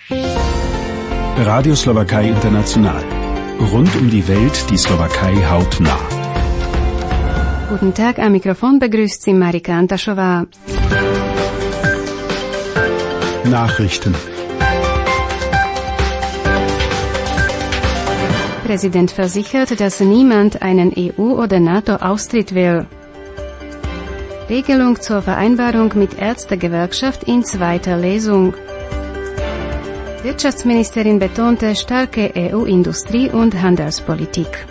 Radio Slowakei International. Rund um die Welt die Slowakei hautnah. Guten Tag, am Mikrofon begrüßt Sie Marika Antaschova. Nachrichten. Präsident versichert, dass niemand einen EU- oder NATO-Austritt will. Regelung zur Vereinbarung mit Ärztegewerkschaft in zweiter Lesung. Wirtschaftsministerin betonte starke EU-Industrie- und Handelspolitik.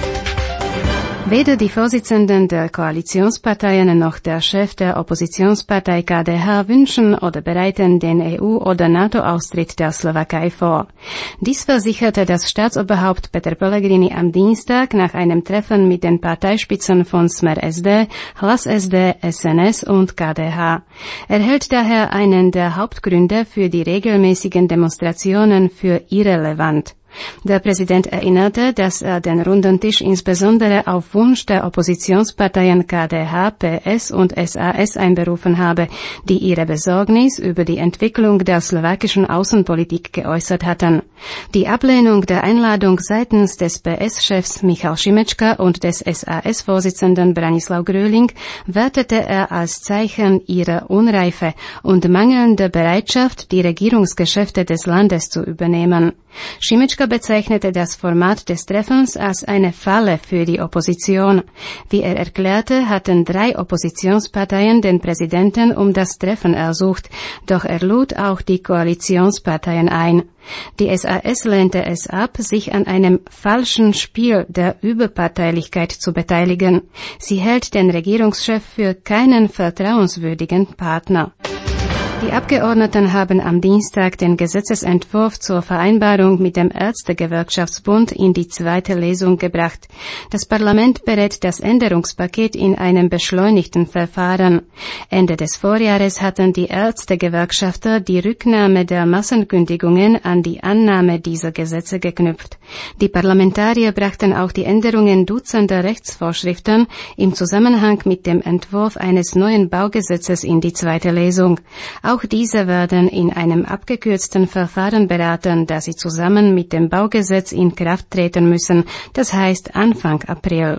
Weder die Vorsitzenden der Koalitionsparteien noch der Chef der Oppositionspartei KDH wünschen oder bereiten den EU- oder NATO-Austritt der Slowakei vor. Dies versicherte das Staatsoberhaupt Peter Pellegrini am Dienstag nach einem Treffen mit den Parteispitzen von Smer SD, Hlas SD, SNS und KDH. Er hält daher einen der Hauptgründe für die regelmäßigen Demonstrationen für irrelevant. Der Präsident erinnerte, dass er den runden Tisch insbesondere auf Wunsch der Oppositionsparteien KDH, PS und SAS einberufen habe, die ihre Besorgnis über die Entwicklung der slowakischen Außenpolitik geäußert hatten. Die Ablehnung der Einladung seitens des PS-Chefs Michal Šimečka und des SAS-Vorsitzenden Branislav Gröling wertete er als Zeichen ihrer Unreife und mangelnde Bereitschaft, die Regierungsgeschäfte des Landes zu übernehmen. Šimečka bezeichnete das Format des Treffens als eine Falle für die Opposition. Wie er erklärte, hatten 3 Oppositionsparteien den Präsidenten um das Treffen ersucht, doch er lud auch die Koalitionsparteien ein. Die SAS lehnte es ab, sich an einem falschen Spiel der Überparteilichkeit zu beteiligen. Sie hält den Regierungschef für keinen vertrauenswürdigen Partner. Die Abgeordneten haben am Dienstag den Gesetzesentwurf zur Vereinbarung mit dem Ärztegewerkschaftsbund in die zweite Lesung gebracht. Das Parlament berät das Änderungspaket in einem beschleunigten Verfahren. Ende des Vorjahres hatten die Ärztegewerkschafter die Rücknahme der Massenkündigungen an die Annahme dieser Gesetze geknüpft. Die Parlamentarier brachten auch die Änderungen dutzender Rechtsvorschriften im Zusammenhang mit dem Entwurf eines neuen Baugesetzes in die zweite Lesung. Auch diese werden in einem abgekürzten Verfahren beraten, da sie zusammen mit dem Baugesetz in Kraft treten müssen, das heißt Anfang April.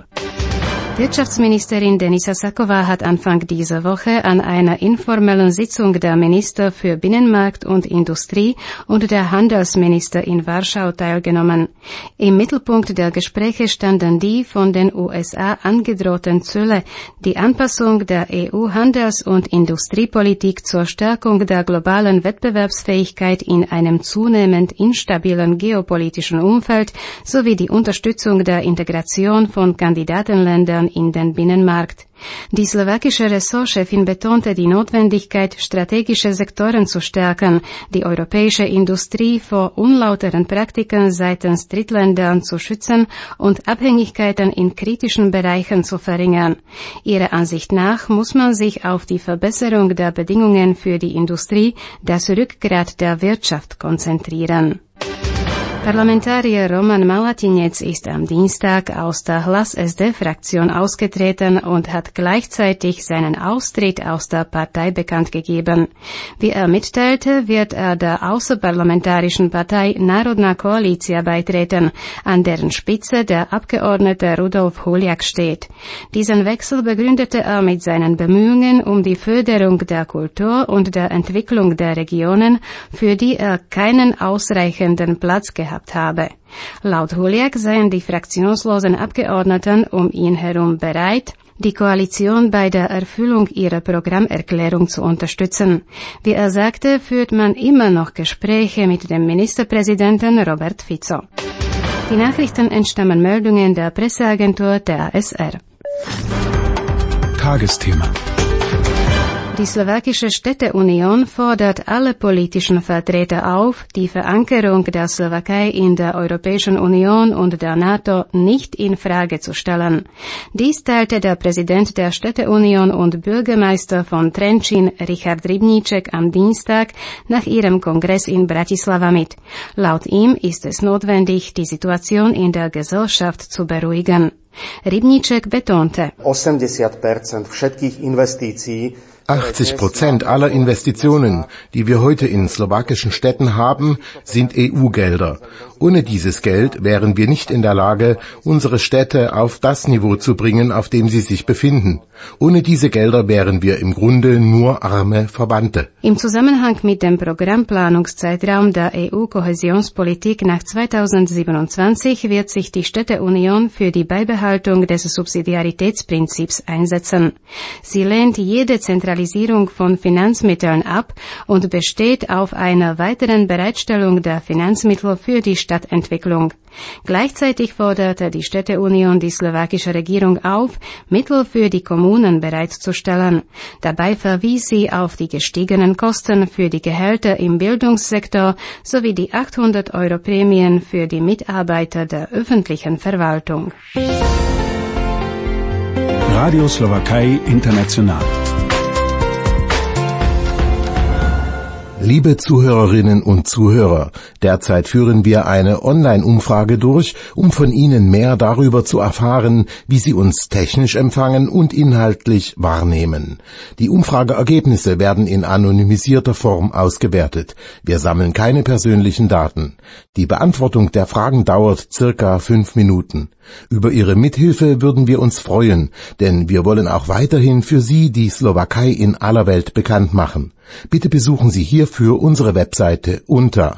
Wirtschaftsministerin Denisa Saková hat Anfang dieser Woche an einer informellen Sitzung der Minister für Binnenmarkt und Industrie und der Handelsminister in Warschau teilgenommen. Im Mittelpunkt der Gespräche standen die von den USA angedrohten Zölle, die Anpassung der EU-Handels- und Industriepolitik zur Stärkung der globalen Wettbewerbsfähigkeit in einem zunehmend instabilen geopolitischen Umfeld sowie die Unterstützung der Integration von Kandidatenländern in den Binnenmarkt. Die slowakische Ressortchefin betonte die Notwendigkeit, strategische Sektoren zu stärken, die europäische Industrie vor unlauteren Praktiken seitens Drittländern zu schützen und Abhängigkeiten in kritischen Bereichen zu verringern. Ihrer Ansicht nach muss man sich auf die Verbesserung der Bedingungen für die Industrie, das Rückgrat der Wirtschaft, konzentrieren. Parlamentarier Roman Malatinec ist am Dienstag aus der Hlas SD-Fraktion ausgetreten und hat gleichzeitig seinen Austritt aus der Partei bekannt gegeben. Wie er mitteilte, wird er der außerparlamentarischen Partei Národná koalícia beitreten, an deren Spitze der Abgeordnete Rudolf Huliak steht. Diesen Wechsel begründete er mit seinen Bemühungen um die Förderung der Kultur und der Entwicklung der Regionen, für die er keinen ausreichenden Platz gehabt habe. Laut Huliak seien die fraktionslosen Abgeordneten um ihn herum bereit, die Koalition bei der Erfüllung ihrer Programmerklärung zu unterstützen. Wie er sagte, führt man immer noch Gespräche mit dem Ministerpräsidenten Robert Fico. Die Nachrichten entstammen Meldungen der Presseagentur der ASR. Tagesthema. Die slowakische Städteunion fordert alle politischen Vertreter auf, die Verankerung der Slowakei in der Europäischen Union und der NATO nicht in Frage zu stellen. Dies teilte der Präsident der Städteunion und Bürgermeister von Trenčín, Richard Rybníček, am Dienstag nach ihrem Kongress in Bratislava mit. Laut ihm ist es notwendig, die Situation in der Gesellschaft zu beruhigen. Rybníček betonte: 80% všetkých investícií 80% aller Investitionen, die wir heute in slowakischen Städten haben, sind EU-Gelder. Ohne dieses Geld wären wir nicht in der Lage, unsere Städte auf das Niveau zu bringen, auf dem sie sich befinden. Ohne diese Gelder wären wir im Grunde nur arme Verbannte. Im Zusammenhang mit dem Programmplanungszeitraum der EU-Kohäsionspolitik nach 2027 wird sich die Städteunion für die Beibehaltung des Subsidiaritätsprinzips einsetzen. Sie lehnt jede Zentralisierung von Finanzmitteln ab und besteht auf einer weiteren Bereitstellung der Finanzmittel für die Stadtentwicklung. Gleichzeitig forderte die Städteunion die slowakische Regierung auf, Mittel für die Kommunen bereitzustellen. Dabei verwies sie auf die gestiegenen Kosten für die Gehälter im Bildungssektor sowie die 800 € Prämien für die Mitarbeiter der öffentlichen Verwaltung. Radio Slowakei International. Liebe Zuhörerinnen und Zuhörer, derzeit führen wir eine Online-Umfrage durch, um von Ihnen mehr darüber zu erfahren, wie Sie uns technisch empfangen und inhaltlich wahrnehmen. Die Umfrageergebnisse werden in anonymisierter Form ausgewertet. Wir sammeln keine persönlichen Daten. Die Beantwortung der Fragen dauert circa 5 Minuten. Über Ihre Mithilfe würden wir uns freuen, denn wir wollen auch weiterhin für Sie die Slowakei in aller Welt bekannt machen. Bitte besuchen Sie hierfür unsere Webseite unter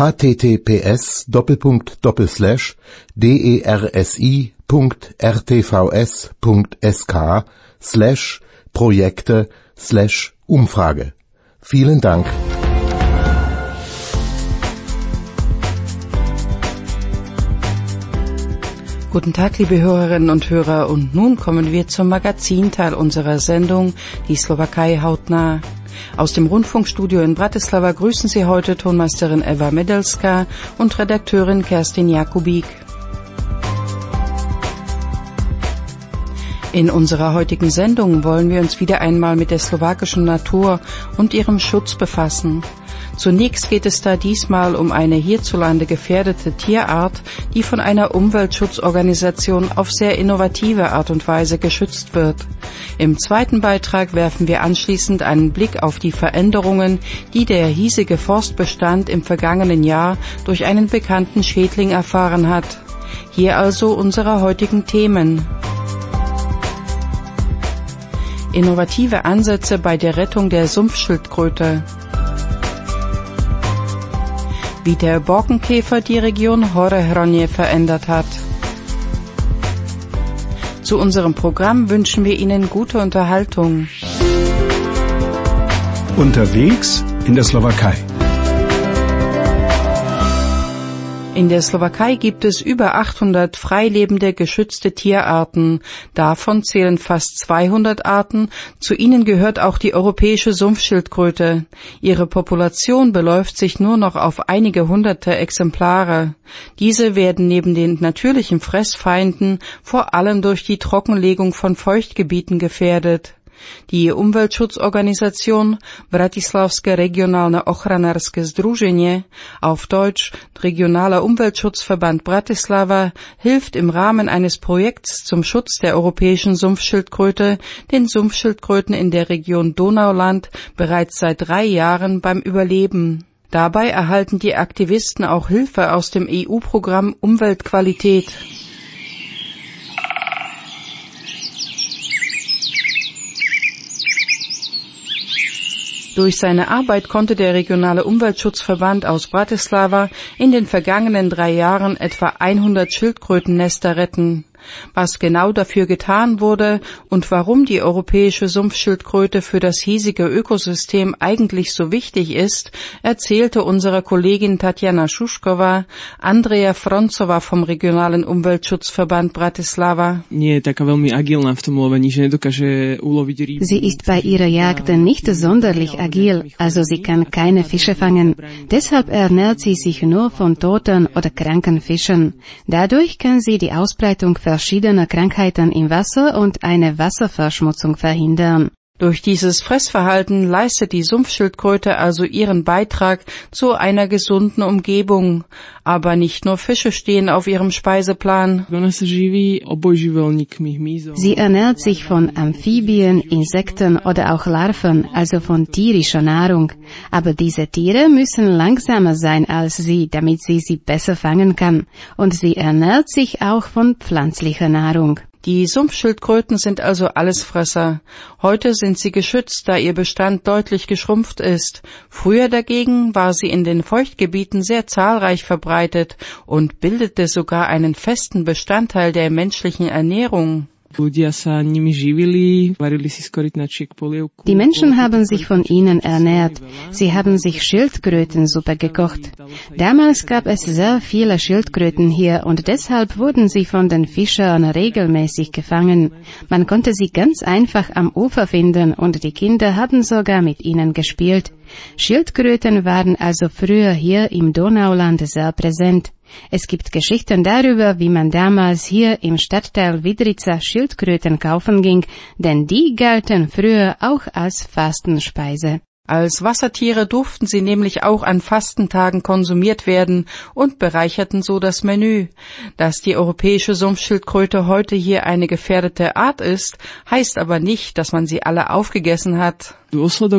https://dersi.rsi.sk/projekte/Umfrage. Vielen Dank. Guten Tag, liebe Hörerinnen und Hörer, und nun kommen wir zum Magazinteil unserer Sendung, die Slowakei hautnah. Aus dem Rundfunkstudio in Bratislava grüßen Sie heute Tonmeisterin Eva Medelska und Redakteurin Kerstin Jakubik. In unserer heutigen Sendung wollen wir uns wieder einmal mit der slowakischen Natur und ihrem Schutz befassen. Zunächst geht es da diesmal um eine hierzulande gefährdete Tierart, die von einer Umweltschutzorganisation auf sehr innovative Art und Weise geschützt wird. Im zweiten Beitrag werfen wir anschließend einen Blick auf die Veränderungen, die der hiesige Forstbestand im vergangenen Jahr durch einen bekannten Schädling erfahren hat. Hier also unsere heutigen Themen. Innovative Ansätze bei der Rettung der Sumpfschildkröte. Wie der Borkenkäfer die Region Horehronje verändert hat. Zu unserem Programm wünschen wir Ihnen gute Unterhaltung. Unterwegs in der Slowakei. In der Slowakei gibt es über 800 freilebende geschützte Tierarten. Davon zählen fast 200 Arten. Zu ihnen gehört auch die europäische Sumpfschildkröte. Ihre Population beläuft sich nur noch auf einige hunderte Exemplare. Diese werden neben den natürlichen Fressfeinden vor allem durch die Trockenlegung von Feuchtgebieten gefährdet. Die Umweltschutzorganisation Bratislavské regionálne ochranárske združenie, auf Deutsch Regionaler Umweltschutzverband Bratislava, hilft im Rahmen eines Projekts zum Schutz der europäischen Sumpfschildkröte den Sumpfschildkröten in der Region Donauland bereits seit 3 Jahren beim Überleben. Dabei erhalten die Aktivisten auch Hilfe aus dem EU-Programm Umweltqualität. Durch seine Arbeit konnte der regionale Umweltschutzverband aus Bratislava in den vergangenen 3 Jahren etwa 100 Schildkrötennester retten. Was genau dafür getan wurde und warum die europäische Sumpfschildkröte für das hiesige Ökosystem eigentlich so wichtig ist, erzählte unsere Kollegin Tatjana Šušková Andrea Froncová vom regionalen Umweltschutzverband Bratislava. Sie ist bei ihrer Jagd nicht sonderlich agil, also sie kann keine Fische fangen. Deshalb ernährt sie sich nur von toten oder kranken Fischen. Dadurch kann sie die Ausbreitung verschiedener Krankheiten im Wasser und eine Wasserverschmutzung verhindern. Durch dieses Fressverhalten leistet die Sumpfschildkröte also ihren Beitrag zu einer gesunden Umgebung. Aber nicht nur Fische stehen auf ihrem Speiseplan. Sie ernährt sich von Amphibien, Insekten oder auch Larven, also von tierischer Nahrung. Aber diese Tiere müssen langsamer sein als sie, damit sie besser fangen kann. Und sie ernährt sich auch von pflanzlicher Nahrung. Die Sumpfschildkröten sind also Allesfresser. Heute sind sie geschützt, da ihr Bestand deutlich geschrumpft ist. Früher dagegen war sie in den Feuchtgebieten sehr zahlreich verbreitet und bildete sogar einen festen Bestandteil der menschlichen Ernährung. Die Menschen haben sich von ihnen ernährt. Sie haben sich Schildkrötensuppe gekocht. Damals gab es sehr viele Schildkröten hier und deshalb wurden sie von den Fischern regelmäßig gefangen. Man konnte sie ganz einfach am Ufer finden und die Kinder haben sogar mit ihnen gespielt. Schildkröten waren also früher hier im Donauland sehr präsent. Es gibt Geschichten darüber, wie man damals hier im Stadtteil Widrica Schildkröten kaufen ging, denn die galten früher auch als Fastenspeise. Als Wassertiere durften sie nämlich auch an Fastentagen konsumiert werden und bereicherten so das Menü. Dass die europäische Sumpfschildkröte heute hier eine gefährdete Art ist, heißt aber nicht, dass man sie alle aufgegessen hat. Für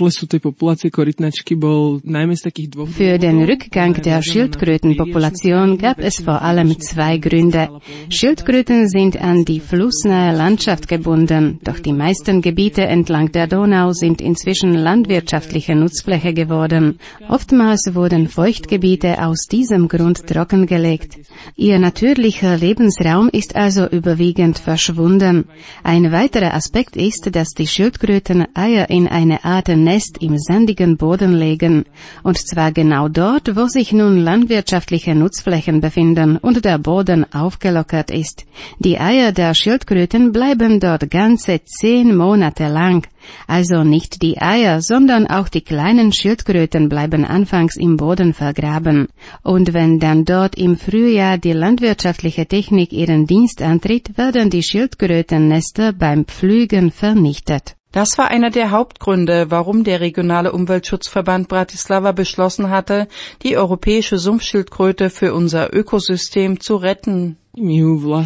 den Rückgang der Schildkrötenpopulation gab es vor allem zwei Gründe. Schildkröten sind an die flussnahe Landschaft gebunden, doch die meisten Gebiete entlang der Donau sind inzwischen landwirtschaftliche Nutzfläche geworden. Oftmals wurden Feuchtgebiete aus diesem Grund trockengelegt. Ihr natürlicher Lebensraum ist also überwiegend verschwunden. Ein weiterer Aspekt ist, dass die Schildkröten Eier in eine Art Nest im sandigen Boden legen, und zwar genau dort, wo sich nun landwirtschaftliche Nutzflächen befinden und der Boden aufgelockert ist. Die Eier der Schildkröten bleiben dort ganze 10 Monate lang. Also nicht die Eier, sondern auch die kleinen Schildkröten bleiben anfangs im Boden vergraben. Und wenn dann dort im Frühjahr die landwirtschaftliche Technik ihren Dienst antritt, werden die Schildkrötennester beim Pflügen vernichtet. Das war einer der Hauptgründe, warum der regionale Umweltschutzverband Bratislava beschlossen hatte, die europäische Sumpfschildkröte für unser Ökosystem zu retten. Wir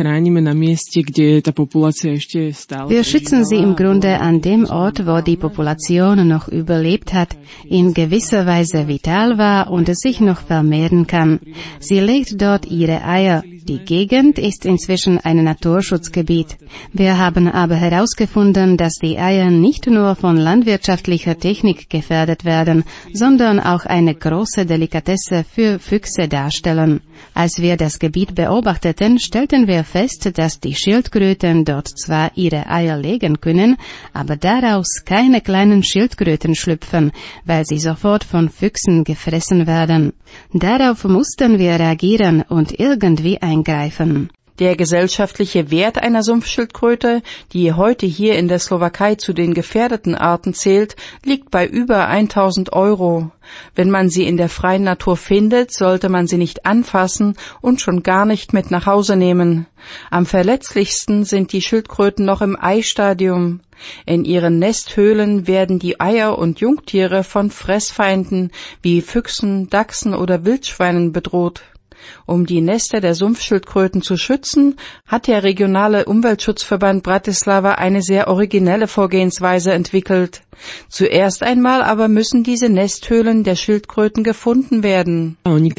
schützen sie im Grunde an dem Ort, wo die Population noch überlebt hat, in gewisser Weise vital war und sich noch vermehren kann. Sie legt dort ihre Eier. Die Gegend ist inzwischen ein Naturschutzgebiet. Wir haben aber herausgefunden, dass die Eier nicht nur von landwirtschaftlicher Technik gefährdet werden, sondern auch eine große Delikatesse für Füchse darstellen. Als wir das Gebiet beobachteten, stellten wir fest, dass die Schildkröten dort zwar ihre Eier legen können, aber daraus keine kleinen Schildkröten schlüpfen, weil sie sofort von Füchsen gefressen werden. Darauf mussten wir reagieren und irgendwie eingreifen. Der gesellschaftliche Wert einer Sumpfschildkröte, die heute hier in der Slowakei zu den gefährdeten Arten zählt, liegt bei über 1.000 €. Wenn man sie in der freien Natur findet, sollte man sie nicht anfassen und schon gar nicht mit nach Hause nehmen. Am verletzlichsten sind die Schildkröten noch im Eistadium. In ihren Nesthöhlen werden die Eier und Jungtiere von Fressfeinden wie Füchsen, Dachsen oder Wildschweinen bedroht. Um die Nester der Sumpfschildkröten zu schützen, hat der regionale Umweltschutzverband Bratislava eine sehr originelle Vorgehensweise entwickelt. Zuerst einmal aber müssen diese Nesthöhlen der Schildkröten gefunden werden.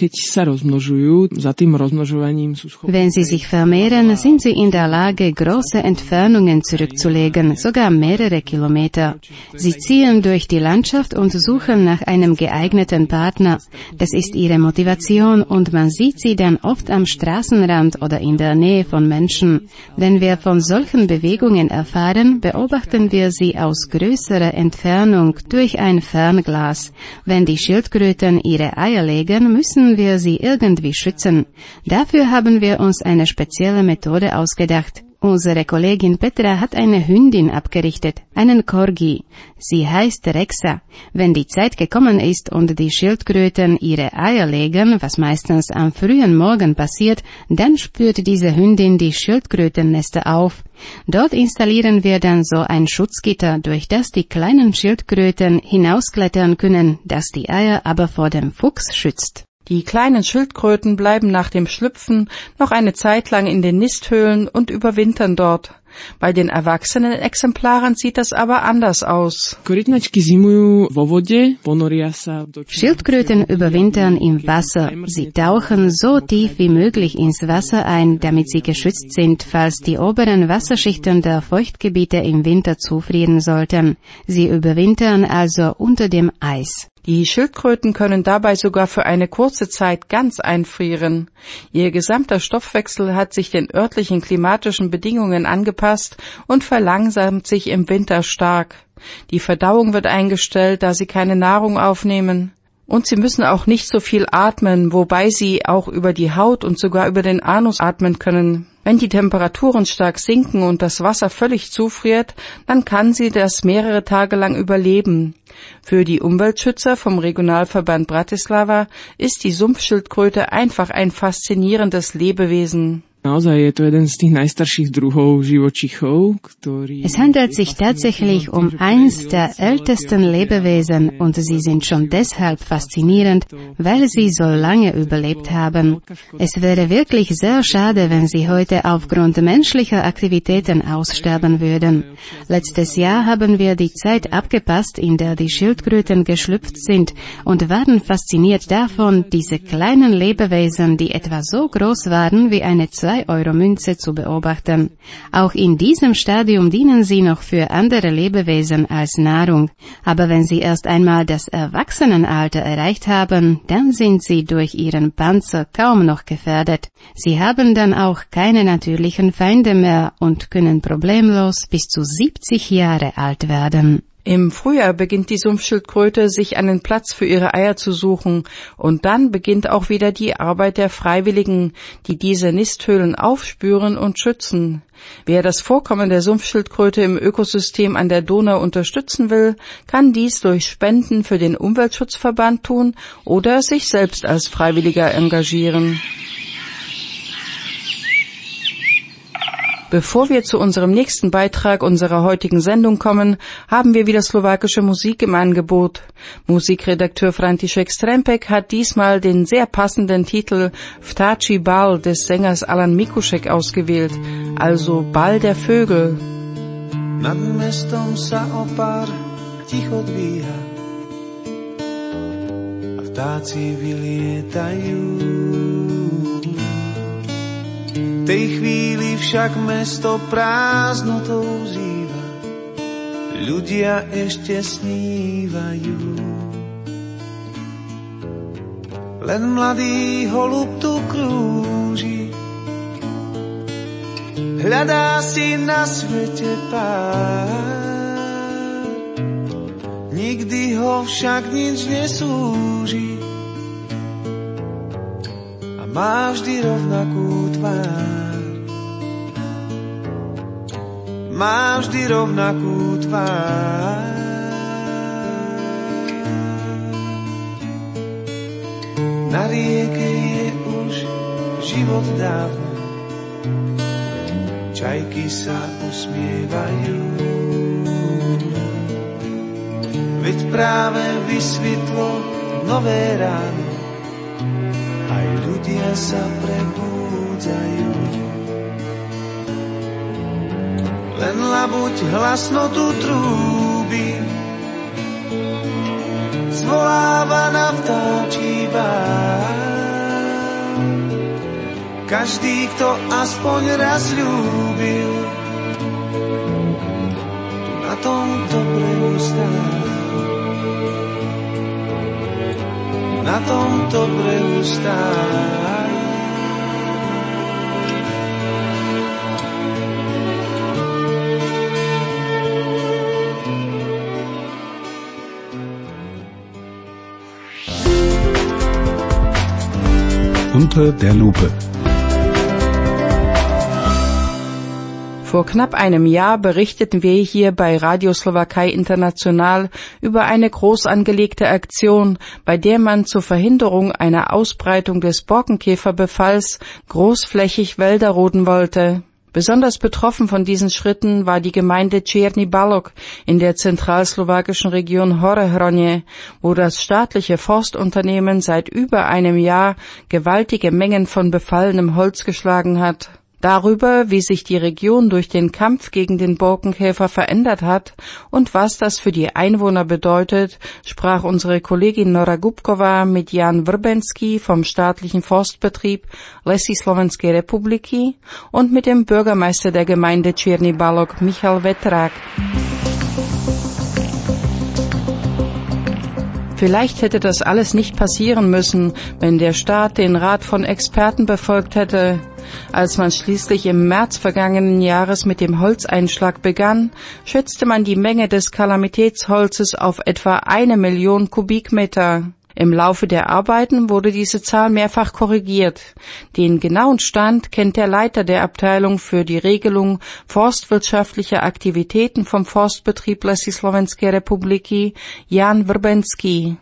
Wenn sie sich vermehren, sind sie in der Lage, große Entfernungen zurückzulegen, sogar mehrere Kilometer. Sie ziehen durch die Landschaft und suchen nach einem geeigneten Partner. Das ist ihre Motivation und man sieht sie dann oft am Straßenrand oder in der Nähe von Menschen. Wenn wir von solchen Bewegungen erfahren, beobachten wir sie aus größerer Entfernung durch ein Fernglas. Wenn die Schildkröten ihre Eier legen, müssen wir sie irgendwie schützen. Dafür haben wir uns eine spezielle Methode ausgedacht. Unsere Kollegin Petra hat eine Hündin abgerichtet, einen Corgi. Sie heißt Rexa. Wenn die Zeit gekommen ist und die Schildkröten ihre Eier legen, was meistens am frühen Morgen passiert, dann spürt diese Hündin die Schildkrötennester auf. Dort installieren wir dann so ein Schutzgitter, durch das die kleinen Schildkröten hinausklettern können, das die Eier aber vor dem Fuchs schützt. Die kleinen Schildkröten bleiben nach dem Schlüpfen noch eine Zeit lang in den Nisthöhlen und überwintern dort. Bei den erwachsenen Exemplaren sieht das aber anders aus. Schildkröten überwintern im Wasser. Sie tauchen so tief wie möglich ins Wasser ein, damit sie geschützt sind, falls die oberen Wasserschichten der Feuchtgebiete im Winter zufrieren sollten. Sie überwintern also unter dem Eis. Die Schildkröten können dabei sogar für eine kurze Zeit ganz einfrieren. Ihr gesamter Stoffwechsel hat sich den örtlichen klimatischen Bedingungen angepasst und verlangsamt sich im Winter stark. Die Verdauung wird eingestellt, da sie keine Nahrung aufnehmen. Und sie müssen auch nicht so viel atmen, wobei sie auch über die Haut und sogar über den Anus atmen können. Wenn die Temperaturen stark sinken und das Wasser völlig zufriert, dann kann sie das mehrere Tage lang überleben. Für die Umweltschützer vom Regionalverband Bratislava ist die Sumpfschildkröte einfach ein faszinierendes Lebewesen. Es handelt sich tatsächlich um eins der ältesten Lebewesen und sie sind schon deshalb faszinierend, weil sie so lange überlebt haben. Es wäre wirklich sehr schade, wenn sie heute aufgrund menschlicher Aktivitäten aussterben würden. Letztes Jahr haben wir die Zeit abgepasst, in der die Schildkröten geschlüpft sind und waren fasziniert davon, diese kleinen Lebewesen, die etwa so groß waren wie eine 2-Euro-Münze zu beobachten. Auch in diesem Stadium dienen sie noch für andere Lebewesen als Nahrung. Aber wenn sie erst einmal das Erwachsenenalter erreicht haben, dann sind sie durch ihren Panzer kaum noch gefährdet. Sie haben dann auch keine natürlichen Feinde mehr und können problemlos bis zu 70 Jahre alt werden. Im Frühjahr beginnt die Sumpfschildkröte, sich einen Platz für ihre Eier zu suchen, und dann beginnt auch wieder die Arbeit der Freiwilligen, die diese Nisthöhlen aufspüren und schützen. Wer das Vorkommen der Sumpfschildkröte im Ökosystem an der Donau unterstützen will, kann dies durch Spenden für den Umweltschutzverband tun oder sich selbst als Freiwilliger engagieren. Bevor wir zu unserem nächsten Beitrag unserer heutigen Sendung kommen, haben wir wieder slowakische Musik im Angebot. Musikredakteur František Strempek hat diesmal den sehr passenden Titel Vtáčí bal des Sängers Alan Mikušek ausgewählt, also Ball der Vögel. Nad mestom sa opár ticho dvíha a vtáci vylietajú. V tej chvíli však mesto prázdnotou zýva, ľudia ešte snívajú. Len mladý holub tu krúži, hľadá si na svete pár. Nikdy ho však nič nesúži a má vždy rovnakú tvár. Má vždy rovnakú tvár. Na rieke je už život dávno, čajky sa usmievajú. Veď práve vysvitlo nové ráno, aj ľudia sa prebúdzajú. Len labuť hlasno tu trúbi, zvoláva na vtáčí bál. Každý, kto aspoň raz ľúbil, tu na tom dobre ustál. Na tom dobre ustál. Unter der Lupe. Vor knapp einem Jahr berichteten wir hier bei Radio Slowakei International über eine groß angelegte Aktion, bei der man zur Verhinderung einer Ausbreitung des Borkenkäferbefalls großflächig Wälder roden wollte. Besonders betroffen von diesen Schritten war die Gemeinde Čierny Balog in der zentralslowakischen Region Horehronje, wo das staatliche Forstunternehmen seit über einem Jahr gewaltige Mengen von befallenem Holz geschlagen hat. Darüber, wie sich die Region durch den Kampf gegen den Borkenkäfer verändert hat und was das für die Einwohner bedeutet, sprach unsere Kollegin Nora Gubkova mit Jan Vrbenský vom staatlichen Forstbetrieb Lesy Slovenskej republiky und mit dem Bürgermeister der Gemeinde Čierny Balog Michal Vetrák. Vielleicht hätte das alles nicht passieren müssen, wenn der Staat den Rat von Experten befolgt hätte. Als man schließlich im März vergangenen Jahres mit dem Holzeinschlag begann, schätzte man die Menge des Kalamitätsholzes auf etwa 1 Million Kubikmeter. Im Laufe der Arbeiten wurde diese Zahl mehrfach korrigiert. Den genauen Stand kennt der Leiter der Abteilung für die Regelung forstwirtschaftlicher Aktivitäten vom Forstbetrieb Lesy Slovenskej republiky, Jan Vrbenský.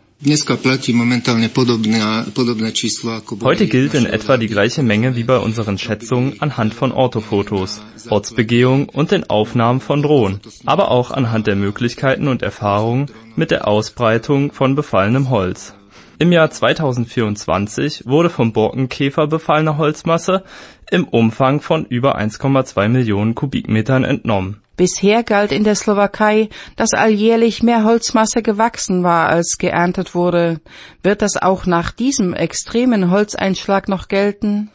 Heute gilt in etwa die gleiche Menge wie bei unseren Schätzungen anhand von Orthofotos, Ortsbegehungen und den Aufnahmen von Drohnen, aber auch anhand der Möglichkeiten und Erfahrungen mit der Ausbreitung von befallenem Holz. Im Jahr 2024 wurde vom Borkenkäfer befallene Holzmasse im Umfang von über 1,2 Millionen Kubikmetern entnommen. Bisher galt in der Slowakei, dass alljährlich mehr Holzmasse gewachsen war, als geerntet wurde. Wird das auch nach diesem extremen Holzeinschlag noch gelten?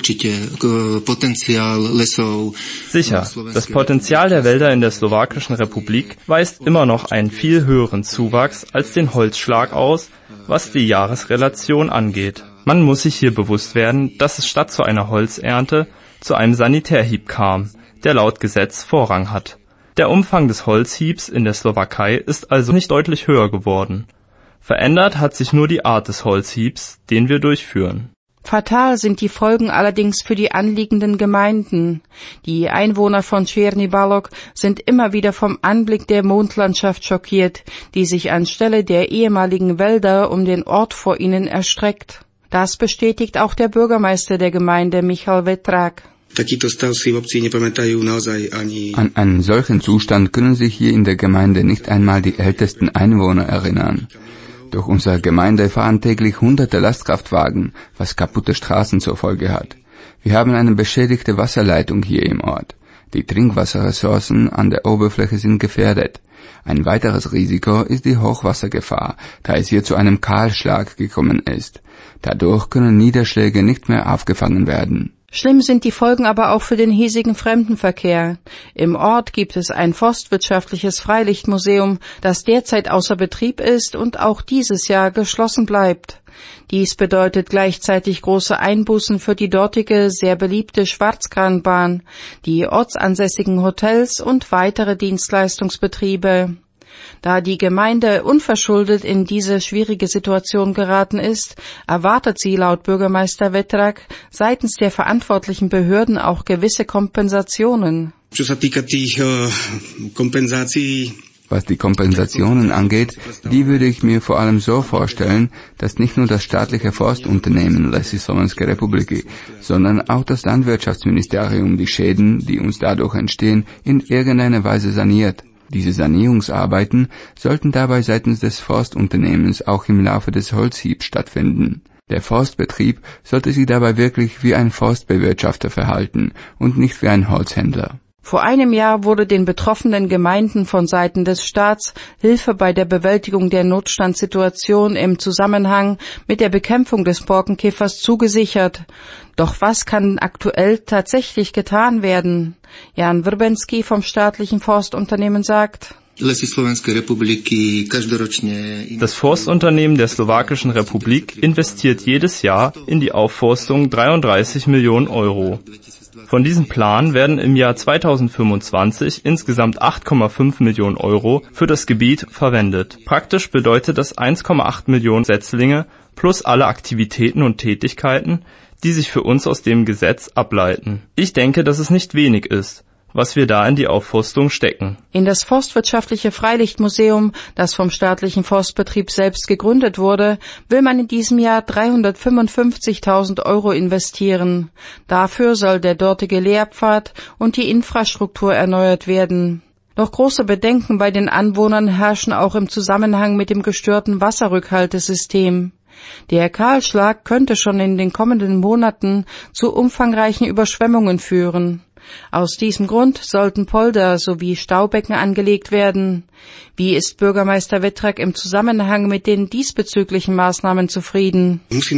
Sicher, das Potenzial der Wälder in der Slowakischen Republik weist immer noch einen viel höheren Zuwachs als den Holzschlag aus, was die Jahresrelation angeht. Man muss sich hier bewusst werden, dass es statt zu einer Holzernte zu einem Sanitärhieb kam, der laut Gesetz Vorrang hat. Der Umfang des Holzhiebs in der Slowakei ist also nicht deutlich höher geworden. Verändert hat sich nur die Art des Holzhiebs, den wir durchführen. Fatal sind die Folgen allerdings für die anliegenden Gemeinden. Die Einwohner von Čierny Balog sind immer wieder vom Anblick der Mondlandschaft schockiert, die sich anstelle der ehemaligen Wälder um den Ort vor ihnen erstreckt. Das bestätigt auch der Bürgermeister der Gemeinde Michal Vetrák. An einen solchen Zustand können sich hier in der Gemeinde nicht einmal die ältesten Einwohner erinnern. Durch unsere Gemeinde fahren täglich hunderte Lastkraftwagen, was kaputte Straßen zur Folge hat. Wir haben eine beschädigte Wasserleitung hier im Ort. Die Trinkwasserressourcen an der Oberfläche sind gefährdet. Ein weiteres Risiko ist die Hochwassergefahr, da es hier zu einem Kahlschlag gekommen ist. Dadurch können Niederschläge nicht mehr aufgefangen werden. Schlimm sind die Folgen aber auch für den hiesigen Fremdenverkehr. Im Ort gibt es ein forstwirtschaftliches Freilichtmuseum, das derzeit außer Betrieb ist und auch dieses Jahr geschlossen bleibt. Dies bedeutet gleichzeitig große Einbußen für die dortige, sehr beliebte Schwarzkranbahn, die ortsansässigen Hotels und weitere Dienstleistungsbetriebe. Da die Gemeinde unverschuldet in diese schwierige Situation geraten ist, erwartet sie laut Bürgermeister Vetrák seitens der verantwortlichen Behörden auch gewisse Kompensationen. Was die Kompensationen angeht, die würde ich mir vor allem so vorstellen, dass nicht nur das staatliche Forstunternehmen Lesy Slovenskej republiky, sondern auch das Landwirtschaftsministerium die Schäden, die uns dadurch entstehen, in irgendeiner Weise saniert. Diese Sanierungsarbeiten sollten dabei seitens des Forstunternehmens auch im Laufe des Holzhiebs stattfinden. Der Forstbetrieb sollte sich dabei wirklich wie ein Forstbewirtschafter verhalten und nicht wie ein Holzhändler. Vor einem Jahr wurde den betroffenen Gemeinden von Seiten des Staats Hilfe bei der Bewältigung der Notstandssituation im Zusammenhang mit der Bekämpfung des Borkenkäfers zugesichert. Doch was kann aktuell tatsächlich getan werden? Jan Vrbenský vom staatlichen Forstunternehmen sagt: Das Forstunternehmen der Slowakischen Republik investiert jedes Jahr in die Aufforstung 33 Millionen Euro. Von diesem Plan werden im Jahr 2025 insgesamt 8,5 Millionen Euro für das Gebiet verwendet. Praktisch bedeutet das 1,8 Millionen Setzlinge plus alle Aktivitäten und Tätigkeiten, die sich für uns aus dem Gesetz ableiten. Ich denke, dass es nicht wenig ist. was wir da in die Aufforstung stecken. In das Forstwirtschaftliche Freilichtmuseum, das vom staatlichen Forstbetrieb selbst gegründet wurde, will man in diesem Jahr 355.000 € investieren. Dafür soll der dortige Lehrpfad und die Infrastruktur erneuert werden. Doch große Bedenken bei den Anwohnern herrschen auch im Zusammenhang mit dem gestörten Wasserrückhaltesystem. Der Kahlschlag könnte schon in den kommenden Monaten zu umfangreichen Überschwemmungen führen. Aus diesem Grund sollten Polder sowie Staubecken angelegt werden. Wie ist Bürgermeister Vetrak im Zusammenhang mit den diesbezüglichen Maßnahmen zufrieden? Ich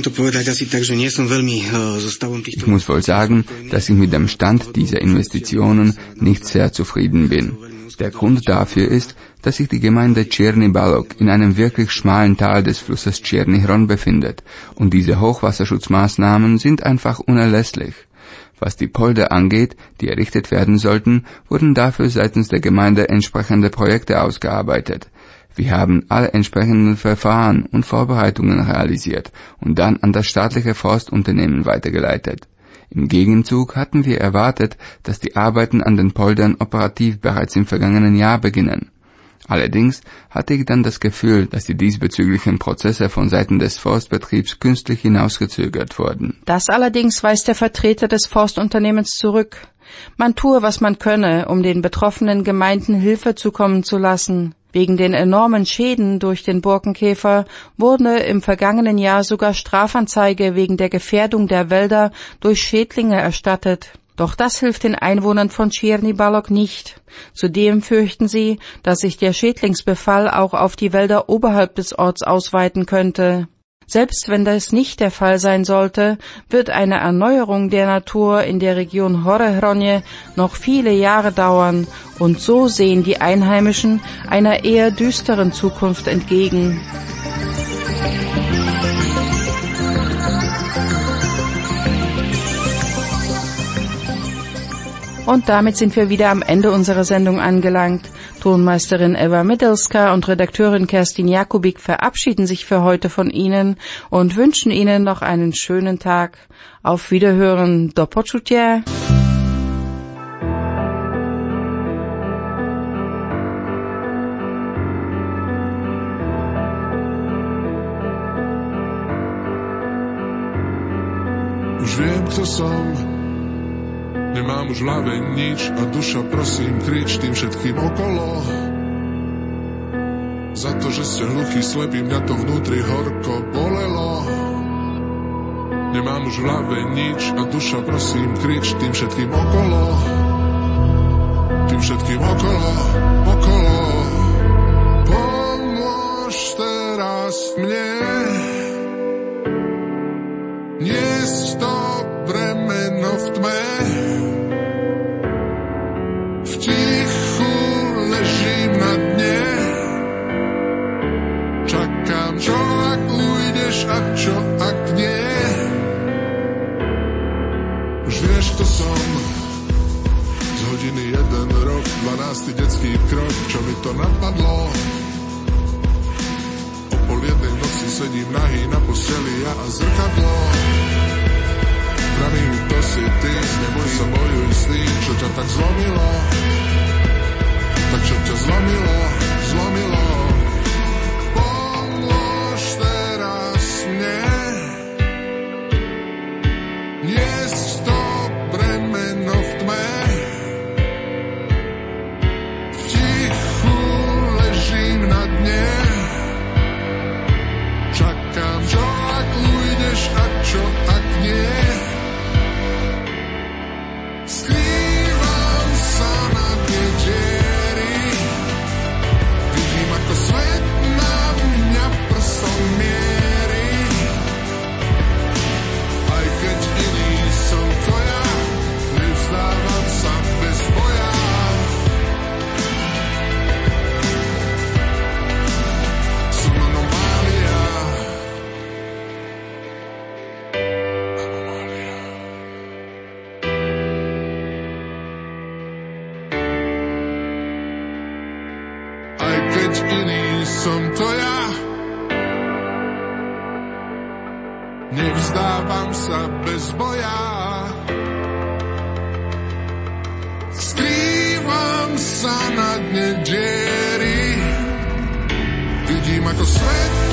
muss wohl sagen, dass ich mit dem Stand dieser Investitionen nicht sehr zufrieden bin. Der Grund dafür ist, dass sich die Gemeinde Černý Balog in einem wirklich schmalen Tal des Flusses Černý Hron befindet, und diese Hochwasserschutzmaßnahmen sind einfach unerlässlich. Was die Polder angeht, die errichtet werden sollten, wurden dafür seitens der Gemeinde entsprechende Projekte ausgearbeitet. Wir haben alle entsprechenden Verfahren und Vorbereitungen realisiert und dann an das staatliche Forstunternehmen weitergeleitet. Im Gegenzug hatten wir erwartet, dass die Arbeiten an den Poldern operativ bereits im vergangenen Jahr beginnen. Allerdings hatte ich dann das Gefühl, dass die diesbezüglichen Prozesse von Seiten des Forstbetriebs künstlich hinausgezögert wurden. Das allerdings weist der Vertreter des Forstunternehmens zurück. Man tue, was man könne, um den betroffenen Gemeinden Hilfe zukommen zu lassen. Wegen den enormen Schäden durch den Borkenkäfer wurde im vergangenen Jahr sogar Strafanzeige wegen der Gefährdung der Wälder durch Schädlinge erstattet. Doch das hilft den Einwohnern von Černý Balog nicht. Zudem fürchten sie, dass sich der Schädlingsbefall auch auf die Wälder oberhalb des Orts ausweiten könnte. Selbst wenn das nicht der Fall sein sollte, wird eine Erneuerung der Natur in der Region Hore Hronje noch viele Jahre dauern, und so sehen die Einheimischen einer eher düsteren Zukunft entgegen. Und damit sind wir wieder am Ende unserer Sendung angelangt. Tonmeisterin Eva Middelska und Redakteurin Kerstin Jakubik verabschieden sich für heute von Ihnen und wünschen Ihnen noch einen schönen Tag. Auf Wiederhören. Do počutia. Už viem, kto som. Nemám už v hlave nič a duša, prosím, krič tým všetkým okolo. Za to, že ste hluchý, slepý, mňa to vnútri horko bolelo. Nemám už v hlave nič a duša, prosím, krič tým všetkým okolo. Tým všetkým okolo, okolo. Pomôž teraz mne niesť to bremeno v tme. Čo ak ujdeš a čo ak nie? Už vieš, kto som. Z hodiny 1 rok, 12. detský krok, čo mi to napadlo. O 1:30 noci sedím nahý na posteli, ja a zrkadlo. Praví mi, to si ty, neboj sa, bojuj s tým, čo ťa tak zlomilo. Tak čo ťa zlomilo, zlomilo. Nevzdávam sa bez boja. sa na dne diery. Vidím, ako svet